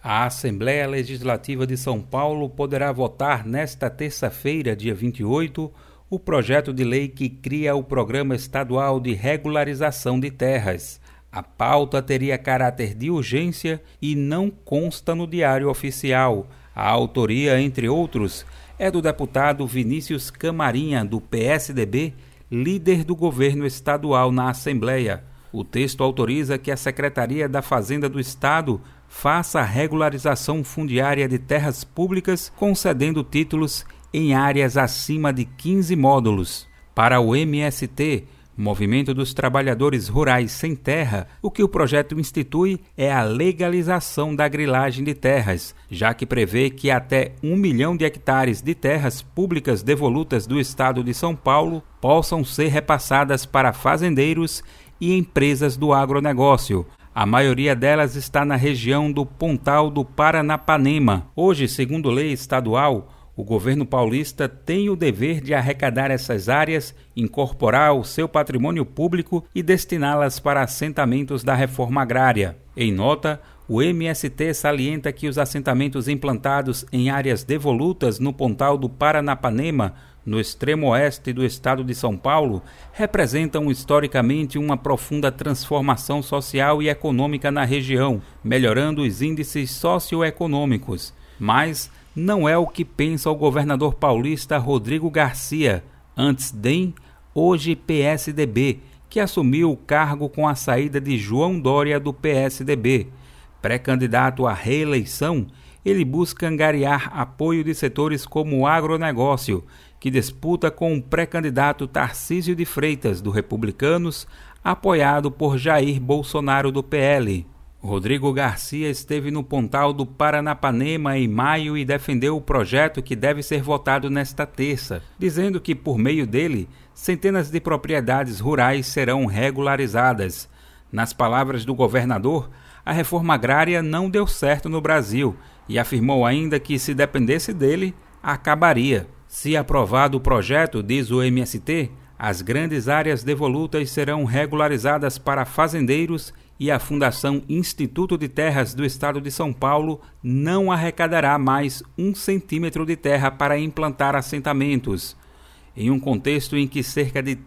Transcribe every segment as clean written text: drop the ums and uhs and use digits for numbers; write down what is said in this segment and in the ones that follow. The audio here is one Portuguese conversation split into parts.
A Assembleia Legislativa de São Paulo poderá votar nesta terça-feira, dia 28, o projeto de lei que cria o Programa Estadual de Regularização de Terras. A pauta teria caráter de urgência e não consta no Diário Oficial. A autoria, entre outros, é do deputado Vinícius Camarinha, do PSDB, líder do governo estadual na Assembleia. O texto autoriza que a Secretaria da Fazenda do Estado faça a regularização fundiária de terras públicas, concedendo títulos em áreas acima de 15 módulos. Para o MST, Movimento dos Trabalhadores Rurais Sem Terra, o que o projeto institui é a legalização da grilagem de terras, já que prevê que até 1 milhão de hectares de terras públicas devolutas do estado de São Paulo possam ser repassadas para fazendeiros e empresas do agronegócio. A maioria delas está na região do Pontal do Paranapanema. Hoje, segundo lei estadual, o governo paulista tem o dever de arrecadar essas áreas, incorporar ao seu patrimônio público e destiná-las para assentamentos da reforma agrária. Em nota, o MST salienta que os assentamentos implantados em áreas devolutas no Pontal do Paranapanema, no extremo oeste do estado de São Paulo, representam historicamente uma profunda transformação social e econômica na região, melhorando os índices socioeconômicos. Mas não é o que pensa o governador paulista Rodrigo Garcia, antes DEM, hoje PSDB, que assumiu o cargo com a saída de João Dória do PSDB. Pré-candidato à reeleição, ele busca angariar apoio de setores como o agronegócio, que disputa com o pré-candidato Tarcísio de Freitas, do Republicanos, apoiado por Jair Bolsonaro, do PL. Rodrigo Garcia esteve no Pontal do Paranapanema em maio e defendeu o projeto que deve ser votado nesta terça, dizendo que, por meio dele, centenas de propriedades rurais serão regularizadas. Nas palavras do governador, a reforma agrária não deu certo no Brasil e afirmou ainda que, se dependesse dele, acabaria. Se aprovado o projeto, diz o MST, as grandes áreas devolutas serão regularizadas para fazendeiros e a Fundação Instituto de Terras do Estado de São Paulo não arrecadará mais 1 centímetro de terra para implantar assentamentos. Em um contexto em que cerca de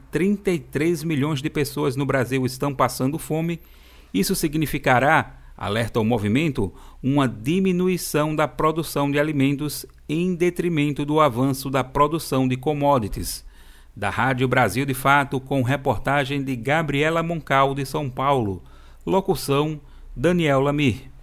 33 milhões de pessoas no Brasil estão passando fome, isso significará, alerta o movimento, uma diminuição da produção de alimentos em detrimento do avanço da produção de commodities. Da Rádio Brasil de Fato, com reportagem de Gabriela Moncal, de São Paulo. Locução: Daniel Lamir.